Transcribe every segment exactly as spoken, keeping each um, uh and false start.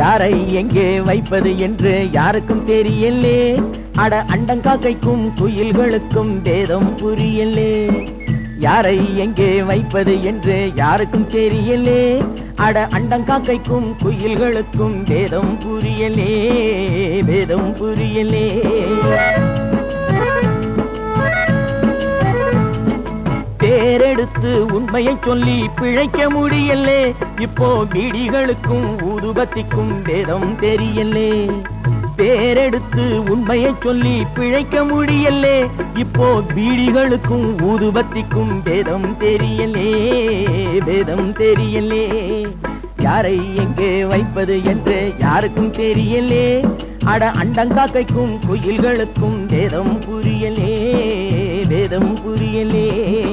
யாரை எங்கே வைப்பது என்று யாருக்கும் தெரியலே. அட அண்டங்காக்கைக்கும் குயில்களுக்கும் வேதம் புரியலே. யாரை எங்கே வைப்பது என்று யாருக்கும் தெரியலே. அட அண்டங்காக்கைக்கும் குயில்களுக்கும் வேதம் புரியலே, வேதம் புரியலே. பேரெடுத்து உண்மையை சொல்லி பிழைக்க முடியலே. இப்போ பீடிகளுக்கும் ஊதுபத்திக்கும் வேதம் தெரியலே. பேரெடுத்து உண்மையை சொல்லி பிழைக்க முடியலே. இப்போ பீடிகளுக்கும் ஊதுபத்திக்கும் வேதம் தெரியலே, வேதம் தெரியலே. யாரை எங்கே வைப்பது என்று யாருக்கும் தெரியலே. அட அண்டங்காக்கைக்கும் குயில்களுக்கும் வேதம் புரியலே, வேதம் புரியலே.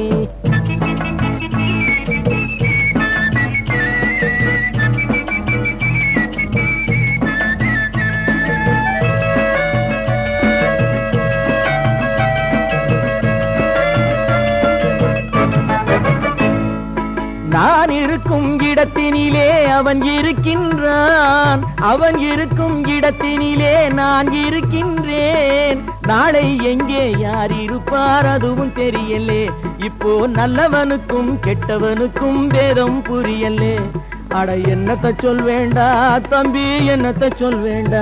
நான் இருக்கும் இடத்தினிலே அவன் இருக்கின்றான். அவன் இருக்கும் இடத்தினிலே நான் இருக்கின்றேன். நாளை எங்கே யார் இருப்பார் அதுவும் தெரியலே. இப்போ நல்லவனுக்கும் கெட்டவனுக்கும் வேதம் புரியலே. அட என்னத்த சொல் வேண்டா தம்பி, என்னத்த சொல் வேண்டா.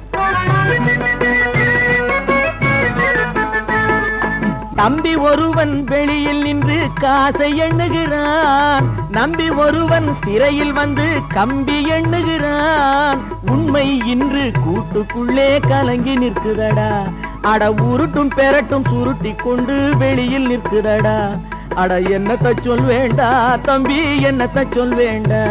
தம்பி ஒருவன் வெளியில் நின்று காசை எண்ணுகிறான். நம்பி ஒருவன் சிறையில் வந்து கம்பி எண்ணுகிறான். உண்மை இன்று கூட்டுக்குள்ளே கலங்கி நிற்குதடா. அட உருட்டும் பெரட்டும் சுருட்டி கொண்டு வெளியில் நிற்குதடா. அட என்னத்த சொல் வேண்டா தம்பி, என்னத்த சொல் வேண்டா.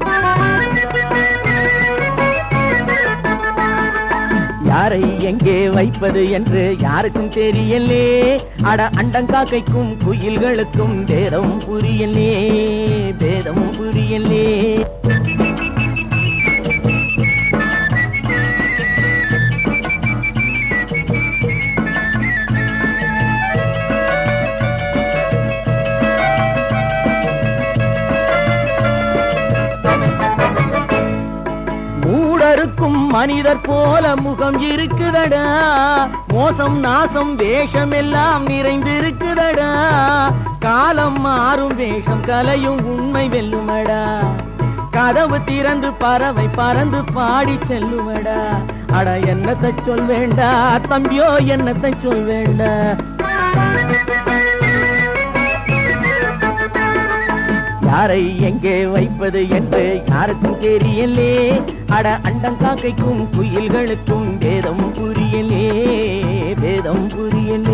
யாரை எங்கே வைப்பது என்று யாருக்கும் தெரியலே. அட அண்டங்காக்கைக்கும் குயில்களுக்கும் வேதம் புரியலே, வேதம் புரியலே. மூடருக்கும் மனிதர் போல முகம் இருக்குதடா. மோசம் நாசம் வேஷம் எல்லாம் நிறைந்திருக்குதடா. காலம் மாறும் வேஷம் கலையும் உண்மை வெல்லுமடா. கதவு திறந்து பறவை பறந்து பாடி செல்லுமடா. அட என்னத்தை சொல் வேண்டா தம்பியோ, என்னத்தை சொல் வேண்டா. யாரை எங்கே வைப்பது என்று யாருக்கும் தெரியலே. அட அண்டங்காக்கைக்கும் குயில்களுக்கும் வேதம் புரியலே, வேதம் புரியலே.